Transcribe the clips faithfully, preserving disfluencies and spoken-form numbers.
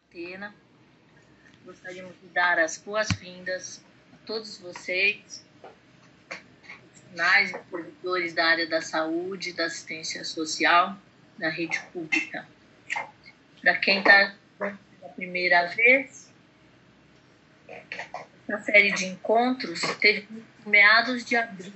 Atena. Gostaríamos de dar as boas-vindas a todos vocês, profissionais e servidores da área da saúde, da assistência social, da rede pública. Para quem está pela primeira vez, essa série de encontros teve meados de abril.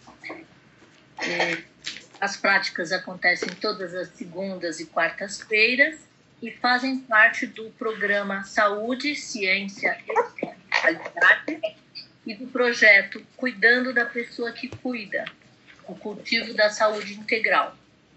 E as práticas acontecem todas as segundas e quartas-feiras e fazem parte do programa Saúde, Ciência e Qualidade e do projeto Cuidando da Pessoa que Cuida, o cultivo da saúde integral.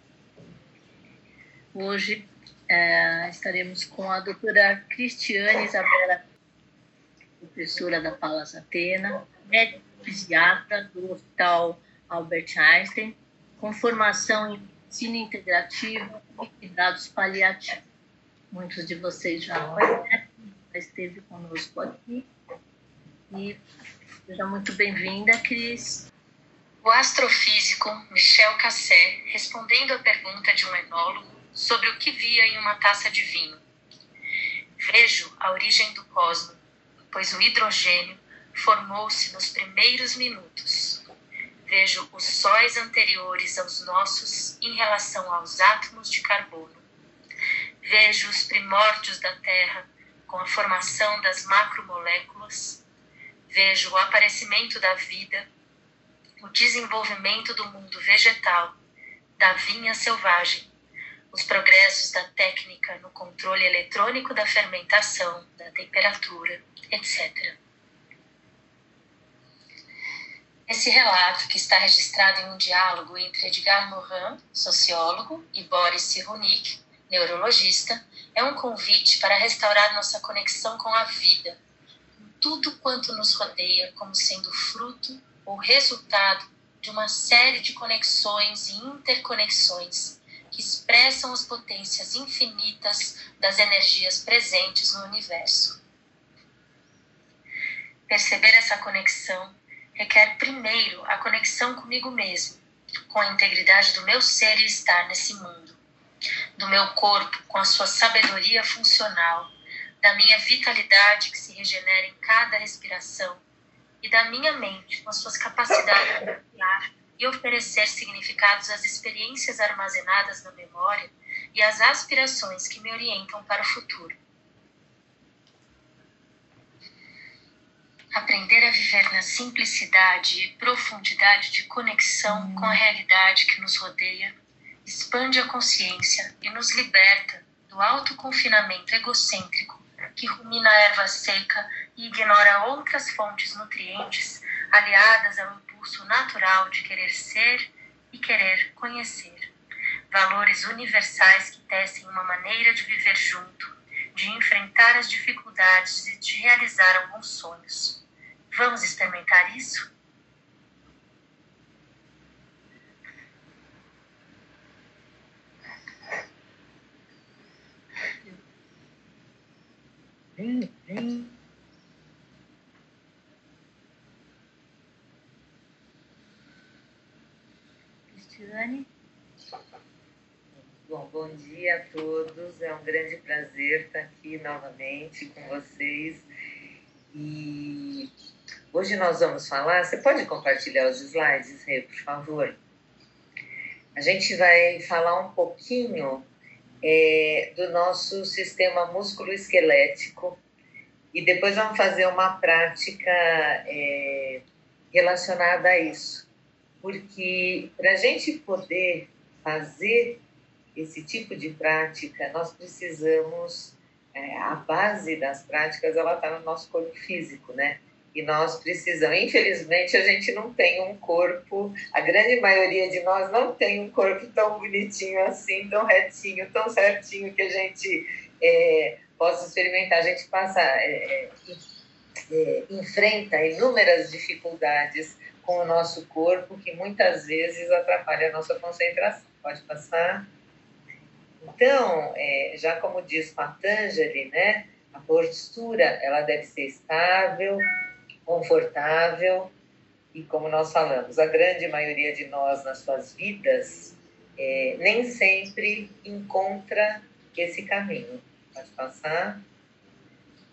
Hoje é, estaremos com a doutora Cristiane Isabela, professora da Palas Atena, médica psiquiatra do Hospital Albert Einstein, com formação em medicina integrativa e cuidados paliativos. Muitos de vocês já conhecem, já esteve conosco aqui. E seja muito bem-vinda, Cris. O astrofísico Michel Cassé, respondendo à pergunta de um enólogo sobre o que via em uma taça de vinho. Vejo a origem do cosmos, pois o hidrogênio formou-se nos primeiros minutos. Vejo os sóis anteriores aos nossos em relação aos átomos de carbono. Vejo os primórdios da Terra com a formação das macromoléculas. Vejo o aparecimento da vida, o desenvolvimento do mundo vegetal, da vinha selvagem, os progressos da técnica no controle eletrônico da fermentação, da temperatura, etcétera. Esse relato, que está registrado em um diálogo entre Edgar Morin, sociólogo, e Boris Cyrulnik, neurologista, é um convite para restaurar nossa conexão com a vida, com tudo quanto nos rodeia como sendo fruto ou resultado de uma série de conexões e interconexões que expressam as potências infinitas das energias presentes no universo. Perceber essa conexão requer primeiro a conexão comigo mesmo, com a integridade do meu ser e estar nesse mundo, do meu corpo com a sua sabedoria funcional, da minha vitalidade que se regenera em cada respiração e da minha mente com as suas capacidades de criar e oferecer significados às experiências armazenadas na memória e às aspirações que me orientam para o futuro. Aprender a viver na simplicidade e profundidade de conexão com a realidade que nos rodeia expande a consciência e nos liberta do autoconfinamento egocêntrico que rumina a erva seca e ignora outras fontes nutrientes aliadas ao impulso natural de querer ser e querer conhecer. Valores universais que tecem uma maneira de viver junto, de enfrentar as dificuldades e de realizar alguns sonhos. Vamos experimentar isso? Vem, vem. Cristiane? Bom, bom dia a todos. É um grande prazer estar aqui novamente com vocês. E hoje nós vamos falar... Você pode compartilhar os slides, Rê, por favor? A gente vai falar um pouquinho é, do nosso sistema músculo-esquelético e depois vamos fazer uma prática é, relacionada a isso. Porque para a gente poder fazer esse tipo de prática, nós precisamos... É, a base das práticas, ela está no nosso corpo físico, né? E nós precisamos... Infelizmente, a gente não tem um corpo... A grande maioria de nós não tem um corpo tão bonitinho assim, tão retinho, tão certinho, que a gente é, possa experimentar. A gente passa... É, é, enfrenta inúmeras dificuldades com o nosso corpo, que muitas vezes atrapalha a nossa concentração. Pode passar... Então, é, já como diz Patanjali, né, a postura ela deve ser estável, confortável e, como nós falamos, a grande maioria de nós nas suas vidas é, nem sempre encontra esse caminho. Pode passar.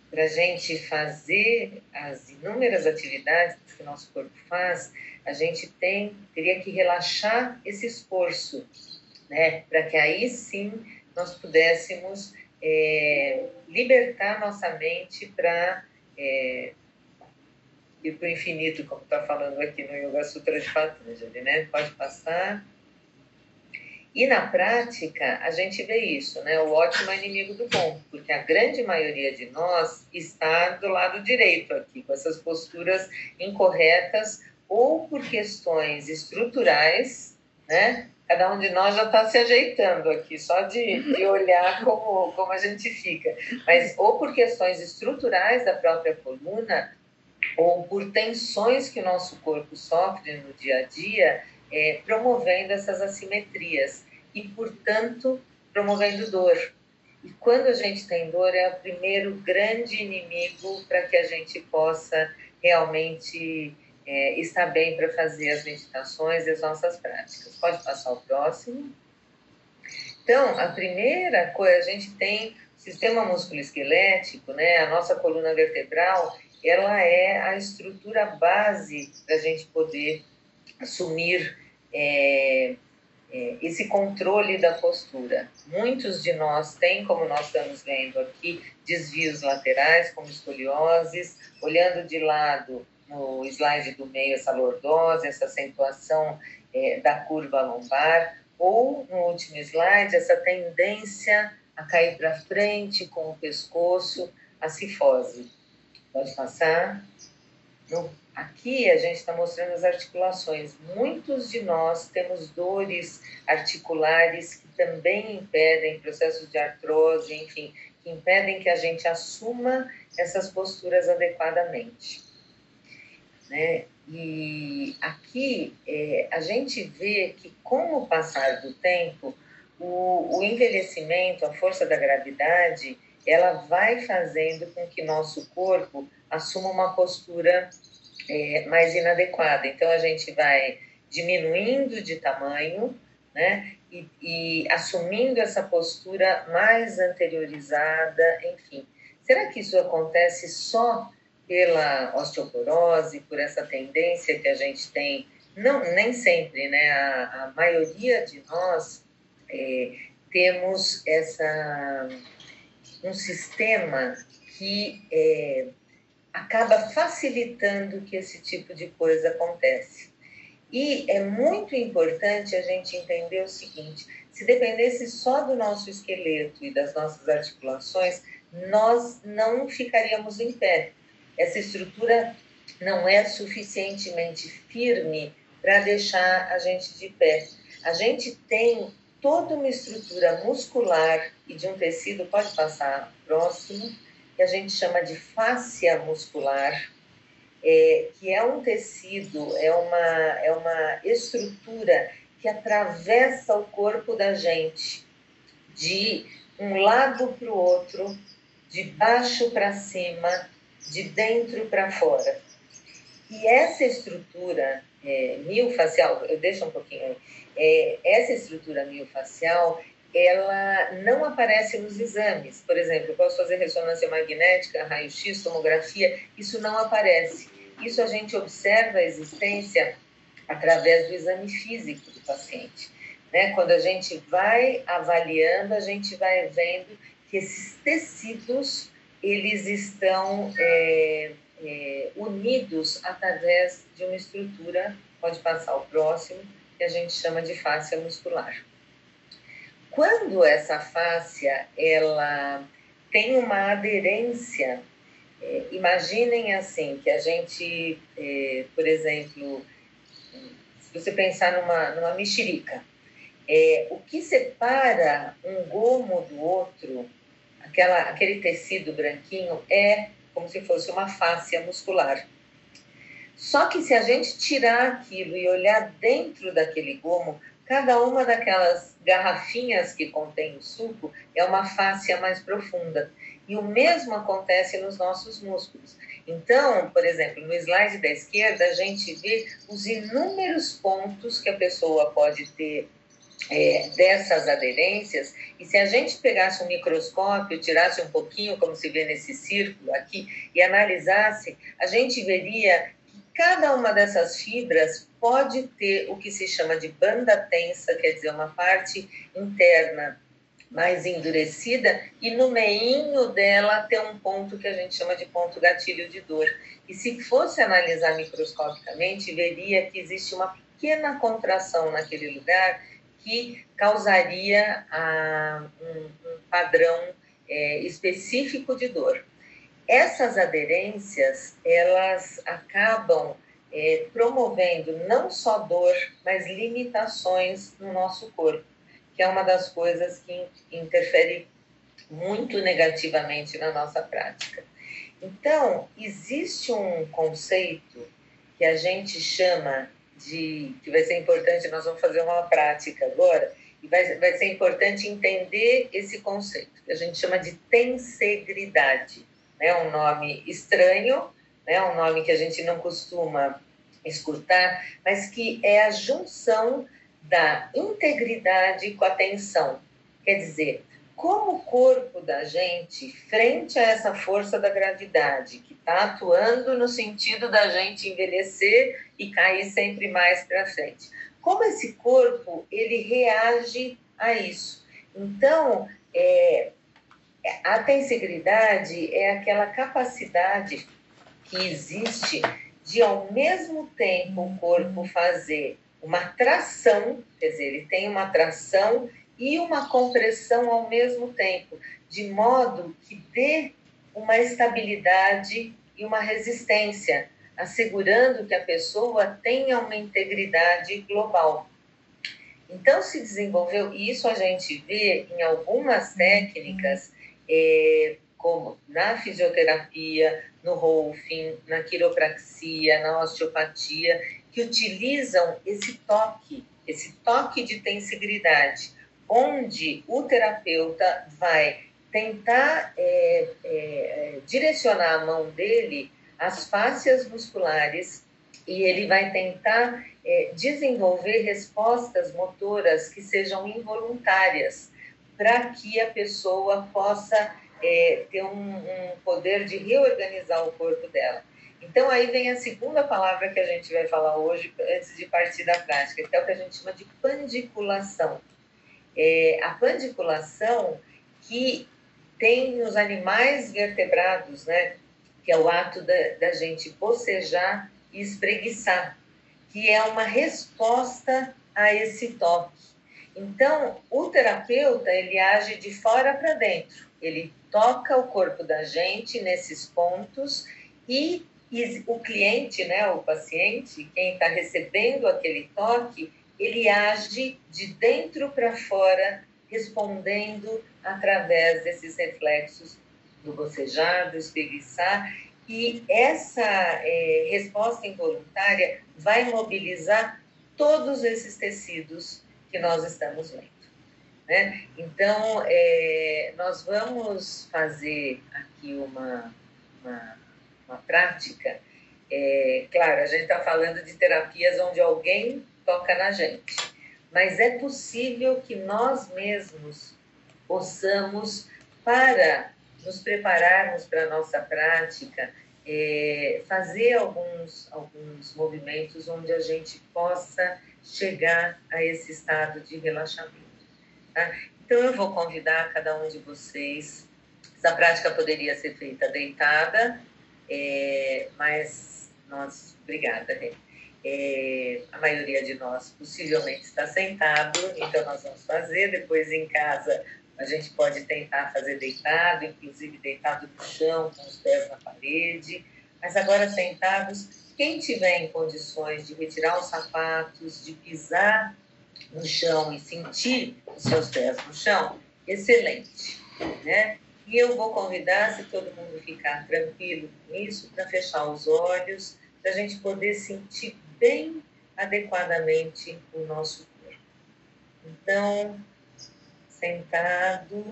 para a gente fazer as inúmeras atividades que o nosso corpo faz, a gente tem, teria que relaxar esse esforço, né? Para que aí sim nós pudéssemos é, libertar nossa mente para é, ir para o infinito, como está falando aqui no Yoga Sutra de Patanjali, né? Pode passar. E na prática, a gente vê isso, né? O ótimo é inimigo do bom, porque a grande maioria de nós está do lado direito aqui, com essas posturas incorretas, ou por questões estruturais, né? Cada um de nós já está se ajeitando aqui, só de, de olhar como, como a gente fica. Mas ou por questões estruturais da própria coluna, ou por tensões que o nosso corpo sofre no dia a dia, é, promovendo essas assimetrias e, portanto, promovendo dor. E quando a gente tem dor, é o primeiro grande inimigo para que a gente possa realmente é, estar bem para fazer as meditações e as nossas práticas. Pode passar o próximo. Então, a primeira coisa, a gente tem o sistema musculoesquelético, né? A nossa coluna vertebral, ela é a estrutura base para a gente poder assumir é, é, esse controle da postura. Muitos de nós têm, como nós estamos vendo aqui, desvios laterais, como escolioses, olhando de lado no slide do meio, essa lordose, essa acentuação é, da curva lombar, ou no último slide, essa tendência a cair para frente com o pescoço, a cifose. Pode passar. No, aqui a gente está mostrando as articulações. Muitos de nós temos dores articulares que também impedem processos de artrose, enfim, que impedem que a gente assuma essas posturas adequadamente. Né? E aqui é, a gente vê que com o passar do tempo, o, o envelhecimento, a força da gravidade, ela vai fazendo com que nosso corpo assuma uma postura é, mais inadequada. Então, a gente vai diminuindo de tamanho, né? E, e assumindo essa postura mais anteriorizada, enfim. Será que isso acontece só pela osteoporose, por essa tendência que a gente tem? Não, nem sempre, né? A, a maioria de nós é, temos essa, um sistema que é, acaba facilitando que esse tipo de coisa acontece. E é muito importante a gente entender o seguinte: se dependesse só do nosso esqueleto e das nossas articulações, nós não ficaríamos em pé. Essa estrutura não é suficientemente firme para deixar a gente de pé. A gente tem toda uma estrutura muscular e de um tecido, pode passar próximo, que a gente chama de fáscia muscular, é, que é um tecido, é uma, é uma estrutura que atravessa o corpo da gente de um lado para o outro, de baixo para cima, de dentro para fora. E essa estrutura é, miofacial, eu deixo um pouquinho aí, é, essa estrutura miofacial, ela não aparece nos exames. Por exemplo, eu posso fazer ressonância magnética, raio-x, tomografia, isso não aparece. Isso a gente observa a existência através do exame físico do paciente. Né? Quando a gente vai avaliando, a gente vai vendo que esses tecidos, eles estão é, é, unidos através de uma estrutura, pode passar o próximo, que a gente chama de fáscia muscular. Quando essa fáscia ela tem uma aderência, é, imaginem assim, que a gente, é, por exemplo, se você pensar numa, numa mexerica, é, o que separa um gomo do outro, aquela, aquele tecido branquinho, é como se fosse uma fáscia muscular. Só que se a gente tirar aquilo e olhar dentro daquele gomo, cada uma daquelas garrafinhas que contém o suco é uma fáscia mais profunda. E o mesmo acontece nos nossos músculos. Então, por exemplo, no slide da esquerda, a gente vê os inúmeros pontos que a pessoa pode ter é, dessas aderências, e se a gente pegasse um microscópio, tirasse um pouquinho, como se vê nesse círculo aqui, e analisasse, a gente veria que cada uma dessas fibras pode ter o que se chama de banda tensa, quer dizer, uma parte interna mais endurecida, e no meinho dela tem um ponto que a gente chama de ponto gatilho de dor. E se fosse analisar microscopicamente, veria que existe uma pequena contração naquele lugar que causaria ah, um, um padrão é, específico de dor. Essas aderências, elas acabam é, promovendo não só dor, mas limitações no nosso corpo, que é uma das coisas que interfere muito negativamente na nossa prática. Então, existe um conceito que a gente chama de, que vai ser importante, nós vamos fazer uma prática agora, e vai, vai ser importante entender esse conceito, que a gente chama de tensegridade. É um nome estranho, né? Um nome que a gente não costuma escutar, mas que é a junção da integridade com a tensão. Quer dizer, como o corpo da gente, frente a essa força da gravidade, que está atuando no sentido da gente envelhecer e cair sempre mais para frente, como esse corpo, ele reage a isso. Então, é, a tensegridade é aquela capacidade que existe de, ao mesmo tempo, o corpo fazer uma tração, quer dizer, ele tem uma tração e uma compressão ao mesmo tempo, de modo que dê uma estabilidade e uma resistência, assegurando que a pessoa tenha uma integridade global. Então, se desenvolveu, e isso a gente vê em algumas técnicas, é, como na fisioterapia, no Rolfing, na quiropraxia, na osteopatia, que utilizam esse toque, esse toque de tensegridade, onde o terapeuta vai tentar é, é, direcionar a mão dele às fáscias musculares e ele vai tentar é, desenvolver respostas motoras que sejam involuntárias, para que a pessoa possa é, ter um, um poder de reorganizar o corpo dela. Então, aí vem a segunda palavra que a gente vai falar hoje, antes de partir da prática, que é o que a gente chama de pandiculação. É, a pandiculação que tem nos animais vertebrados, né, que é o ato da, da gente bocejar e espreguiçar, que é uma resposta a esse toque. Então, o terapeuta, ele age de fora para dentro, ele toca o corpo da gente nesses pontos e, e o cliente, né, o paciente, quem está recebendo aquele toque, ele age de dentro para fora, respondendo através desses reflexos do bocejar, do espreguiçar, e essa é, resposta involuntária vai mobilizar todos esses tecidos que nós estamos vendo, né? Então, é, nós vamos fazer aqui uma, uma, uma prática. É, claro, a gente está falando de terapias onde alguém toca na gente, mas é possível que nós mesmos possamos, para nos prepararmos para a nossa prática, é, fazer alguns, alguns movimentos onde a gente possa chegar a esse estado de relaxamento. Tá? Então, eu vou convidar cada um de vocês. Essa prática poderia ser feita deitada, é, mas nós, obrigada, né? É, a maioria de nós possivelmente está sentado, então nós vamos fazer. Depois em casa a gente pode tentar fazer deitado, inclusive deitado no chão, com os pés na parede, mas agora sentados. Quem tiver em condições de retirar os sapatos, de pisar no chão e sentir os seus pés no chão, excelente, né? E eu vou convidar, se todo mundo ficar tranquilo com isso, para fechar os olhos, para a gente poder sentir bem adequadamente o nosso corpo. Então, sentado.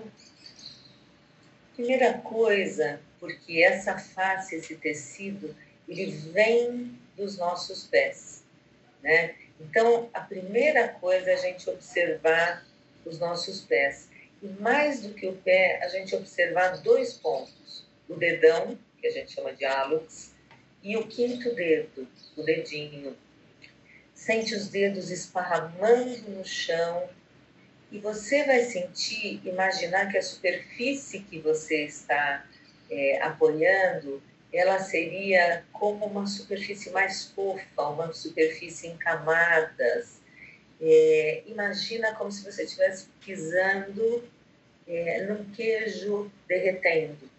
Primeira coisa, porque essa face, esse tecido, ele vem dos nossos pés, né? Então, a primeira coisa é a gente observar os nossos pés. E mais do que o pé, a gente observar dois pontos. O dedão, que a gente chama de hálux, e o quinto dedo, o dedinho. Sente os dedos esparramando no chão e você vai sentir, imaginar que a superfície que você está é, apoiando, ela seria como uma superfície mais fofa, uma superfície em camadas. É, imagina como se você estivesse pisando é, num queijo derretendo,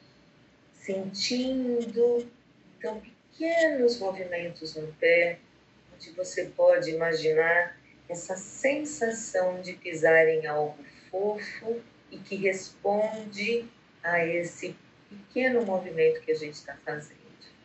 sentindo então pequenos movimentos no pé, onde você pode imaginar essa sensação de pisar em algo fofo e que responde a esse pequeno movimento que a gente está fazendo.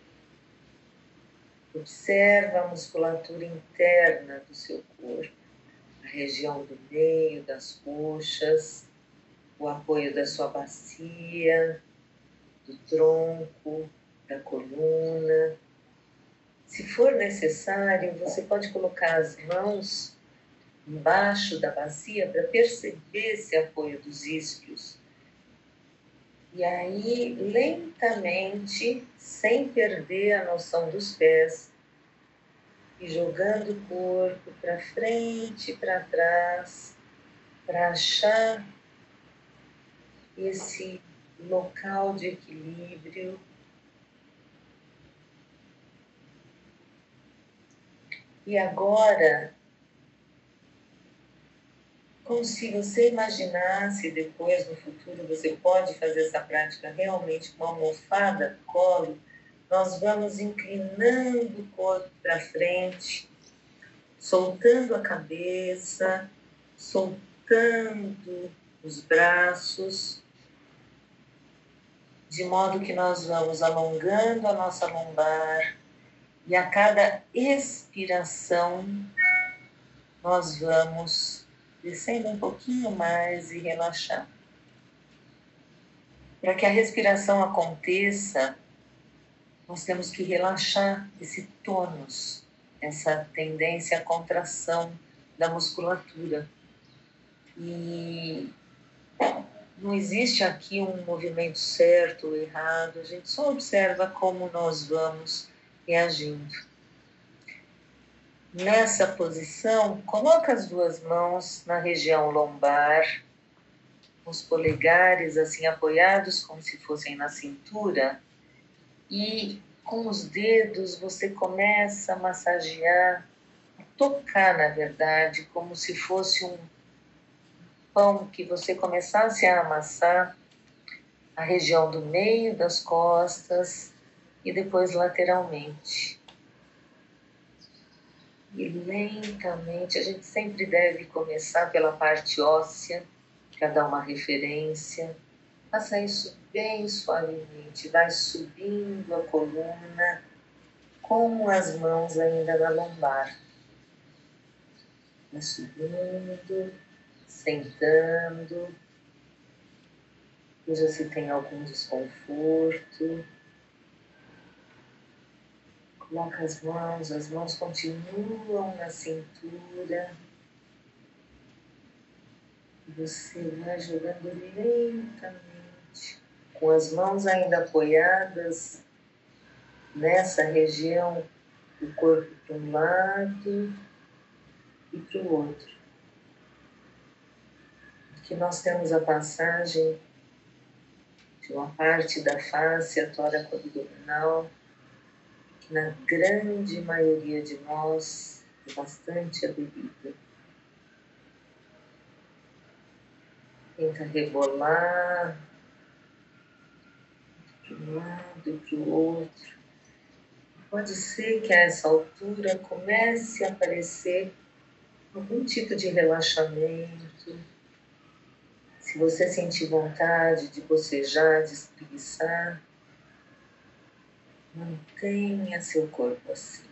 Observa a musculatura interna do seu corpo, a região do meio, das coxas, o apoio da sua bacia, do tronco, da coluna. Se for necessário, você pode colocar as mãos embaixo da bacia para perceber esse apoio dos isquios. E aí, lentamente, sem perder a noção dos pés, e jogando o corpo para frente, para trás, para achar esse local de equilíbrio. E agora, como se você imaginasse depois, no futuro, você pode fazer essa prática realmente com uma almofada no colo, nós vamos inclinando o corpo para frente, soltando a cabeça, soltando os braços, de modo que nós vamos alongando a nossa lombar e a cada expiração nós vamos descendo um pouquinho mais e relaxar. Para que a respiração aconteça, nós temos que relaxar esse tônus, essa tendência à contração da musculatura. E não existe aqui um movimento certo ou errado, a gente só observa como nós vamos reagindo. Nessa posição, coloca as duas mãos na região lombar, os polegares assim apoiados como se fossem na cintura, e com os dedos você começa a massagear, a tocar na verdade, como se fosse um pão que você começasse a amassar a região do meio das costas e depois lateralmente. E lentamente, a gente sempre deve começar pela parte óssea, para dar uma referência. Faça isso bem suavemente, vai subindo a coluna com as mãos ainda na lombar. Vai subindo, sentando. Veja se tem algum desconforto. Coloca as mãos, as mãos continuam na cintura. E você vai jogando lentamente, com as mãos ainda apoiadas nessa região do corpo para um lado e para o outro. Aqui nós temos a passagem de uma parte da face tóraco-abdominal, que na grande maioria de nós é bastante aderida. Tenta rebolar de um lado e para o outro. Pode ser que a essa altura comece a aparecer algum tipo de relaxamento. Se você sentir vontade de bocejar, de espreguiçar, mantenha seu corpo assim.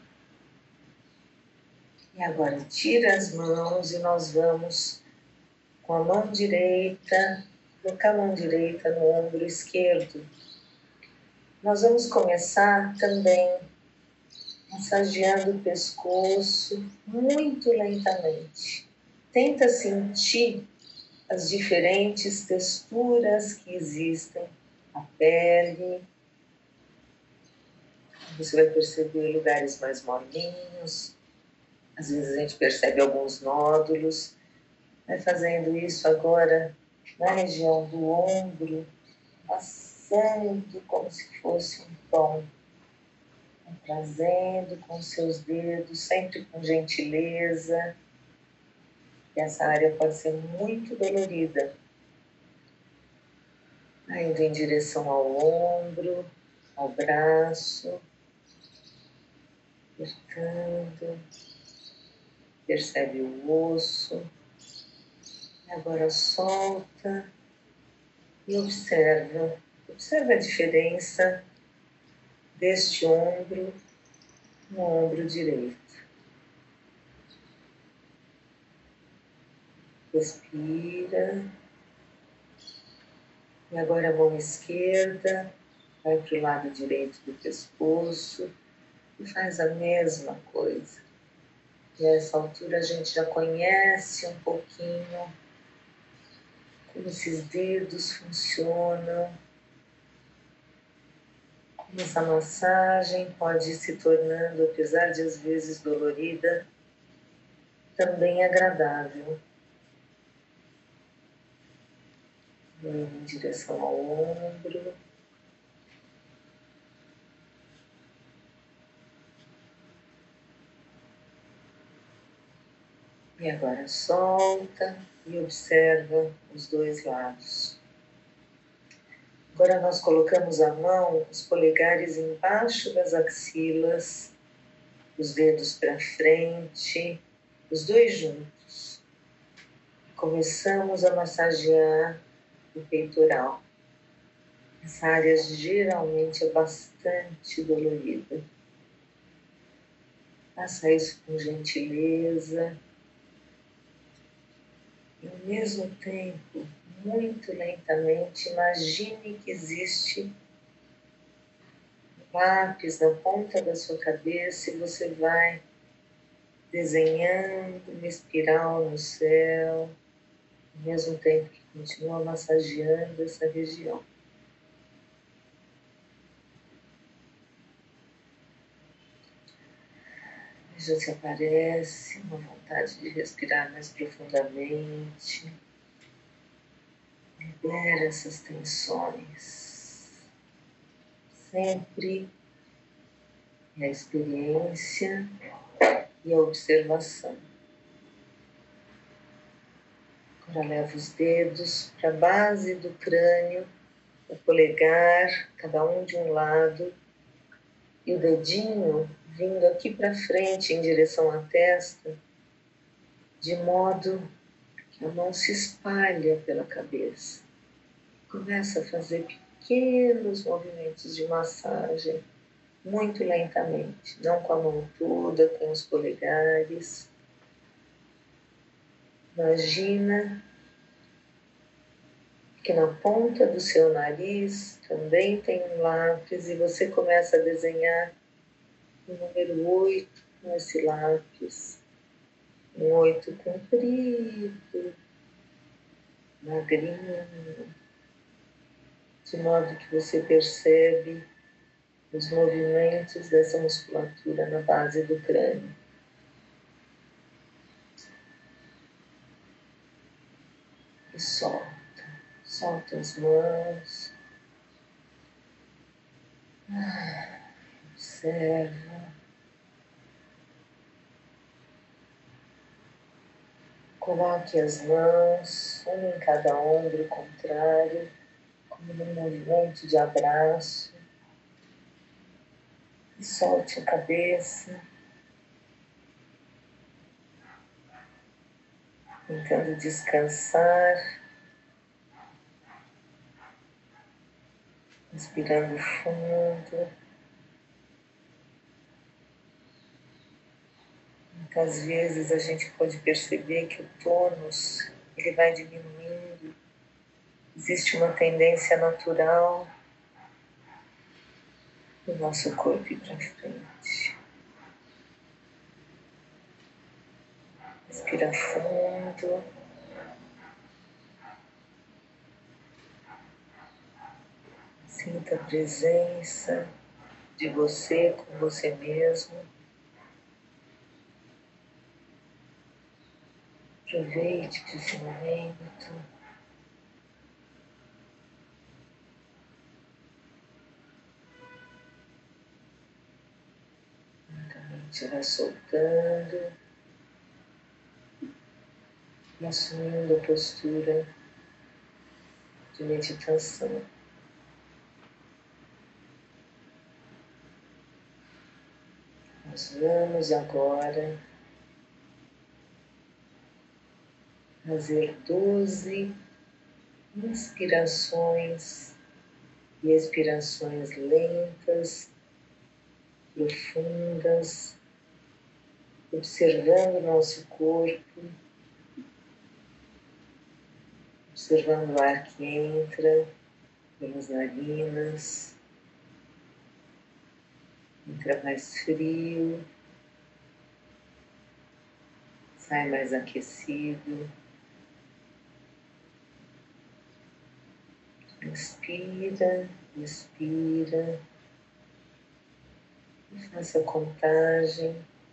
E agora tira as mãos e nós vamos com a mão direita, colocar a mão direita no ombro esquerdo. Nós vamos começar também massageando o pescoço muito lentamente. Tenta sentir as diferentes texturas que existem na pele. Você vai perceber lugares mais molinhos. Às vezes a gente percebe alguns nódulos. Vai fazendo isso agora na região do ombro, passando como se fosse um pão. Trazendo com seus dedos, sempre com gentileza. E essa área pode ser muito dolorida. Indo em direção ao ombro, ao braço, apertando. Percebe o osso. E agora solta e observa. Observa a diferença deste ombro no ombro direito. Respira. E agora a mão esquerda vai para o lado direito do pescoço e faz a mesma coisa. E a essa altura a gente já conhece um pouquinho como esses dedos funcionam. Como essa massagem pode ir se tornando, apesar de às vezes dolorida, também agradável. Em direção ao ombro. E agora solta e observa os dois lados. Agora nós colocamos a mão, os polegares embaixo das axilas, os dedos para frente, os dois juntos. Começamos a massagear o peitoral. Essa área geralmente é bastante dolorida. Faça isso com gentileza. E ao mesmo tempo, muito lentamente, imagine que existe um lápis na ponta da sua cabeça e você vai desenhando uma espiral no céu, ao mesmo tempo que continua massageando essa região. Já se aparece uma vontade de respirar mais profundamente. Libera essas tensões. Sempre é a experiência e a observação. Agora leva os dedos para a base do crânio, o polegar, cada um de um lado, e o dedinho vindo aqui para frente em direção à testa, de modo que a mão se espalha pela cabeça. Começa a fazer pequenos movimentos de massagem, muito lentamente, não com a mão toda, com os polegares. Imagina que na ponta do seu nariz também tem um lápis e você começa a desenhar o número oito com esse lápis. Um oito comprido, magrinho, de modo que você percebe os movimentos dessa musculatura na base do crânio. E solta, solta as mãos. Ah, observa. Coloque as mãos, uma em cada ombro contrário, como num movimento de abraço. E solte a cabeça, tentando descansar, inspirando fundo. Muitas vezes a gente pode perceber que o tônus ele vai diminuindo. Existe uma tendência natural do nosso corpo ir para frente. Respira fundo. Sinta a presença de você com você mesmo. Aproveite esse momento. Lentamente vai soltando e assumindo a postura de meditação. Nós vamos agora fazer doze inspirações e expirações lentas, profundas, observando o nosso corpo, observando o ar que entra pelas narinas, entra mais frio, sai mais aquecido. Inspira, expira, e faça a contagem,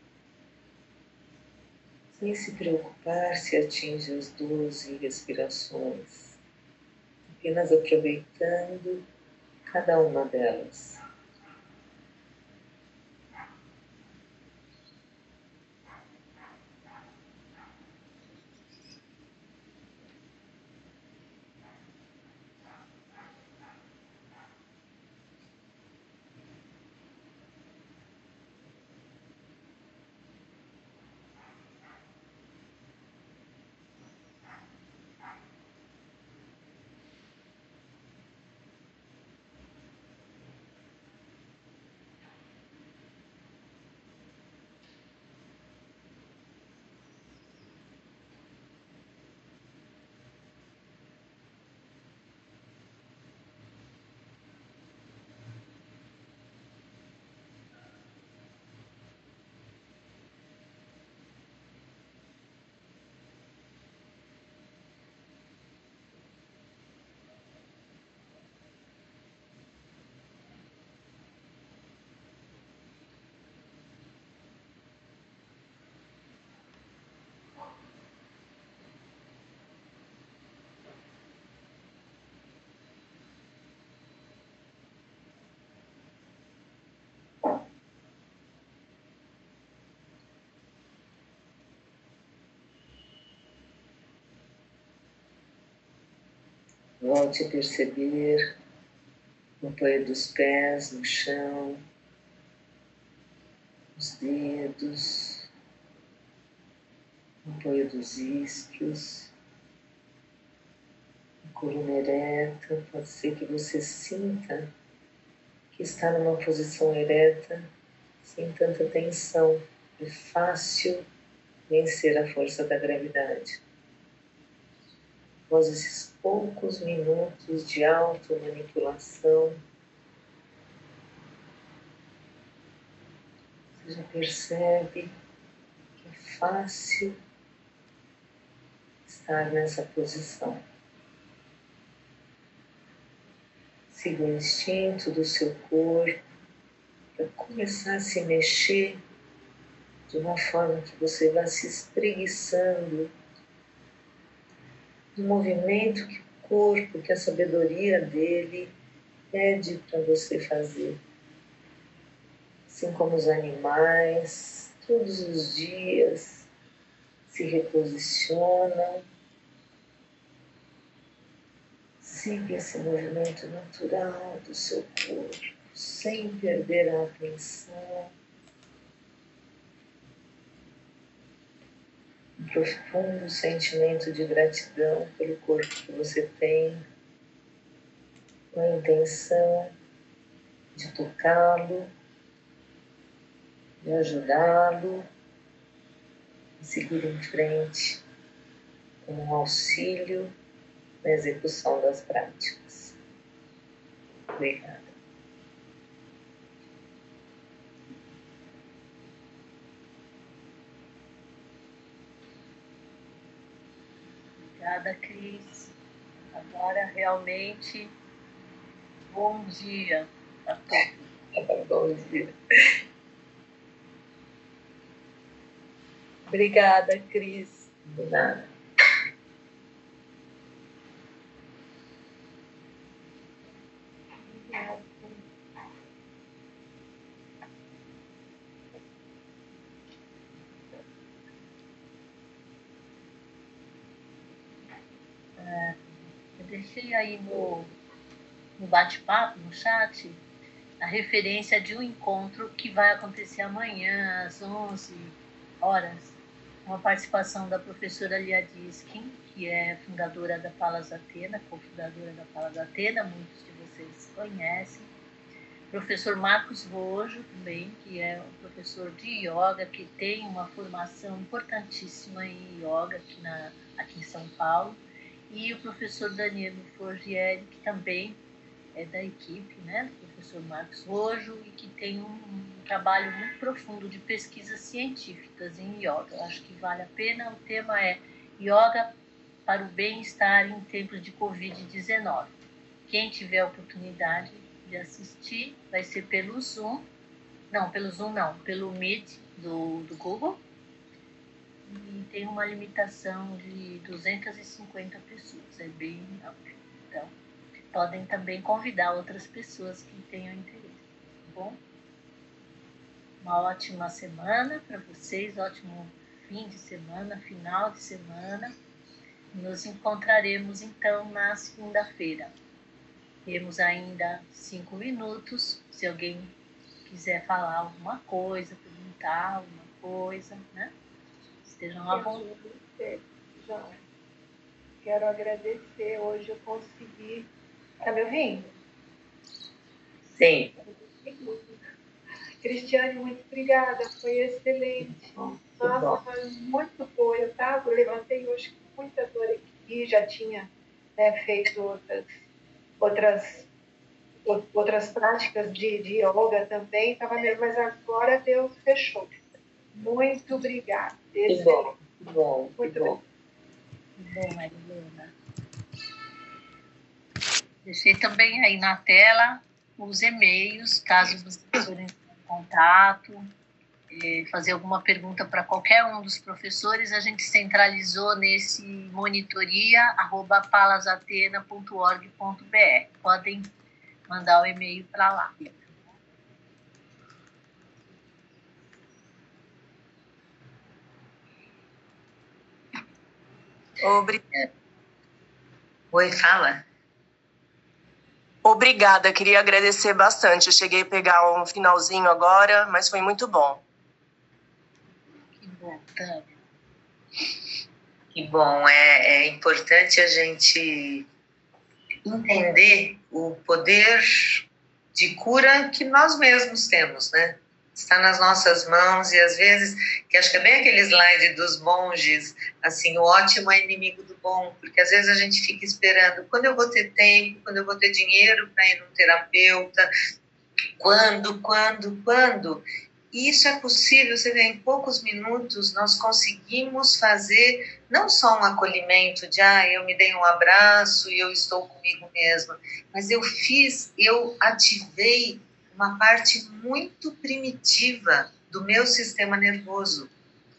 sem se preocupar se atinge as doze respirações, apenas aproveitando cada uma delas. Volte a perceber o apoio dos pés no chão, os dedos, o apoio dos isquios, a coluna ereta. Pode ser que você sinta que está numa posição ereta, sem tanta tensão. É fácil vencer a força da gravidade. Após esses poucos minutos de automanipulação, você já percebe que é fácil estar nessa posição. Siga o instinto do seu corpo para começar a se mexer de uma forma que você vá se espreguiçando do movimento que o corpo, que a sabedoria dele pede para você fazer. Assim como os animais, todos os dias se reposicionam. Siga esse movimento natural do seu corpo, sem perder a atenção. Um profundo sentimento de gratidão pelo corpo que você tem, com a intenção de tocá-lo, de ajudá-lo a seguir em frente como um auxílio na execução das práticas. Obrigada. Obrigada, Cris. Agora, realmente, bom dia a todos. Bom dia. Obrigada, Cris. De nada. Eu deixei aí no, no bate-papo, no chat, a referência de um encontro que vai acontecer amanhã, às onze horas, uma participação da professora Lia Diskin, que é fundadora da Palas Athena, cofundadora da Palas Athena, muitos de vocês conhecem. Professor Marcos Rojo, também, que é um professor de yoga, que tem uma formação importantíssima em yoga aqui, na, aqui em São Paulo. E o professor Danilo Forgieri, que também é da equipe, né, do professor Marcos Rojo, e que tem um, um trabalho muito profundo de pesquisas científicas em yoga. Eu acho que vale a pena. O tema é Yoga para o Bem-Estar em Tempos de covid dezenove. Quem tiver a oportunidade de assistir, vai ser pelo Zoom. Não, pelo Zoom não, pelo Meet do, do Google. E tem uma limitação de duzentas e cinquenta pessoas, é bem amplo. Então, podem também convidar outras pessoas que tenham interesse, tá bom? Uma ótima semana para vocês, ótimo fim de semana, final de semana. Nos encontraremos, então, na segunda-feira. Temos ainda cinco minutos, se alguém quiser falar alguma coisa, perguntar alguma coisa, né? Estejam à vontade. Já quero agradecer. Hoje eu consegui. Está me ouvindo? Sim. Cristiane, muito obrigada. Foi excelente. Nossa, foi muito boa. Eu tava, eu levantei hoje com muita dor aqui. Já tinha, né, feito outras, outras, outras práticas de, de yoga também. Tava mesmo, mas agora Deus fechou. Muito obrigada. Que bom, que bom, muito que bom. Que bom, Marilena. Deixei também aí na tela os e-mails, caso vocês queiram entrar em contato, fazer alguma pergunta para qualquer um dos professores, a gente centralizou nesse monitoria arroba palasathena ponto org ponto br. Podem mandar o e-mail para lá. Obrigada. Oi, fala. Obrigada, queria agradecer bastante. Eu cheguei a pegar um finalzinho agora, mas foi muito bom. Que bom, Tânia. Que bom, é, é importante a gente entender o poder de cura que nós mesmos temos, né? Está nas nossas mãos e às vezes, que acho que é bem aquele slide dos monges, assim, o ótimo é inimigo do bom, porque às vezes a gente fica esperando, quando eu vou ter tempo, quando eu vou ter dinheiro para ir num terapeuta, quando, quando, quando? E isso é possível, você vê, em poucos minutos nós conseguimos fazer não só um acolhimento de, ah, eu me dei um abraço e eu estou comigo mesma, mas eu fiz, eu ativei uma parte muito primitiva do meu sistema nervoso,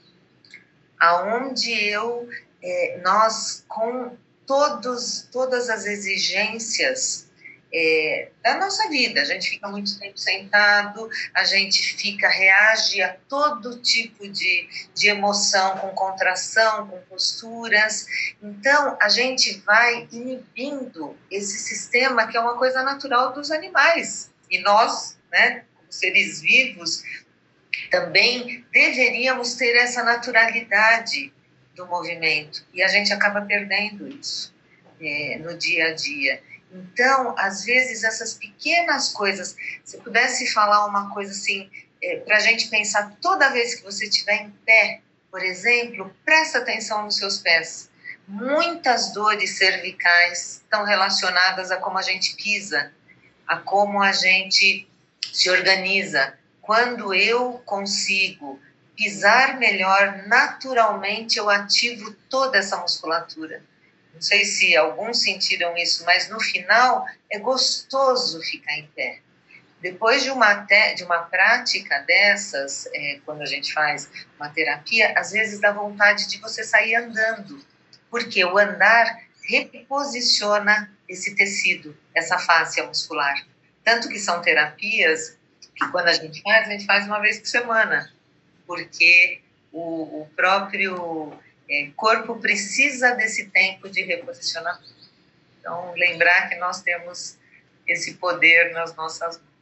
aonde eu, é, nós, com todos, todas as exigências é, da nossa vida, a gente fica muito tempo sentado, a gente fica, reage a todo tipo de, de emoção, com contração, com posturas, então a gente vai inibindo esse sistema que é uma coisa natural dos animais. E nós, né, como seres vivos, também deveríamos ter essa naturalidade do movimento. E a gente acaba perdendo isso é, no dia a dia. Então, às vezes, essas pequenas coisas, se eu pudesse falar uma coisa assim, é, para a gente pensar toda vez que você estiver em pé, por exemplo, presta atenção nos seus pés. Muitas dores cervicais estão relacionadas a como a gente pisa, a como a gente se organiza. Quando eu consigo pisar melhor, naturalmente eu ativo toda essa musculatura. Não sei se alguns sentiram isso, mas no final é gostoso ficar em pé. Depois de uma, te, de uma prática dessas, é, quando a gente faz uma terapia, às vezes dá vontade de você sair andando, porque o andar reposiciona esse tecido, essa fáscia muscular. Tanto que são terapias que quando a gente faz, a gente faz uma vez por semana, porque o, o próprio é, corpo precisa desse tempo de reposicionamento. Então, lembrar que nós temos esse poder nas nossas mãos.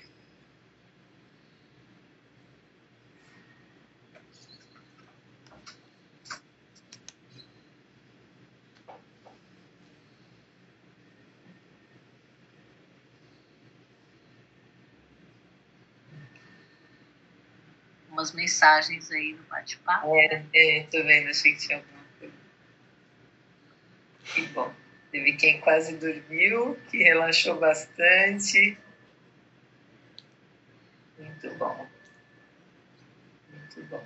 Umas mensagens aí no bate-papo. É, é, tô vendo, achei que tinha alguma coisa. Que bom. Teve quem quase dormiu, que relaxou bastante. Muito bom. Muito bom.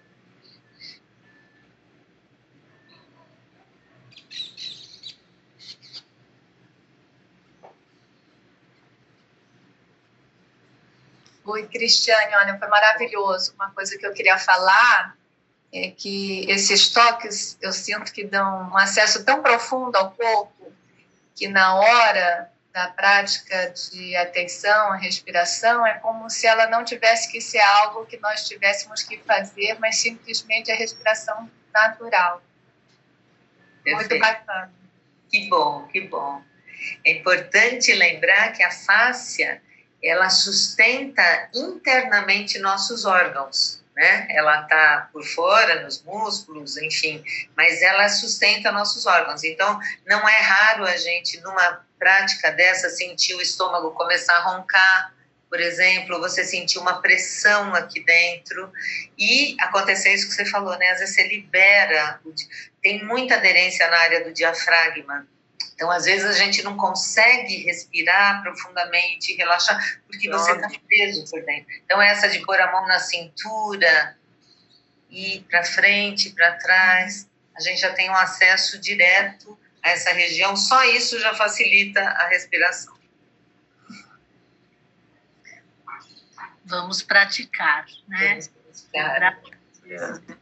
Oi, Cristiane, olha, foi maravilhoso. Uma coisa que eu queria falar é que esses toques eu sinto que dão um acesso tão profundo ao corpo que na hora da prática de atenção, a respiração, é como se ela não tivesse que ser algo que nós tivéssemos que fazer, mas simplesmente a respiração natural. Perfeito. Muito bacana. Que bom, que bom. É importante lembrar que a fáscia, ela sustenta internamente nossos órgãos, né? Ela está por fora, nos músculos, enfim, mas ela sustenta nossos órgãos. Então, não é raro a gente, numa prática dessa, sentir o estômago começar a roncar, por exemplo, você sentir uma pressão aqui dentro, e acontecer isso que você falou, né? Às vezes você libera, tem muita aderência na área do diafragma. Então, às vezes, a gente não consegue respirar profundamente, relaxar, porque você está preso por dentro. Então, essa de pôr a mão na cintura, ir para frente, para trás, a gente já tem um acesso direto a essa região. Só isso já facilita a respiração. Vamos praticar, né? Vamos praticar.